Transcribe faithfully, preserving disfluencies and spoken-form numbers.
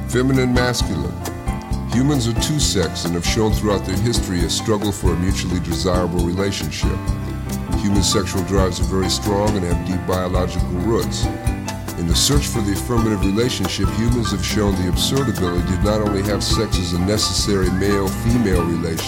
Feminine, masculine. Humans are two-sex and have shown throughout their history a struggle for a mutually desirable relationship. Human sexual drives are very strong and have deep biological roots. In the search for the affirmative relationship, humans have shown the absurd ability to not only have sex as a necessary male-female relationship,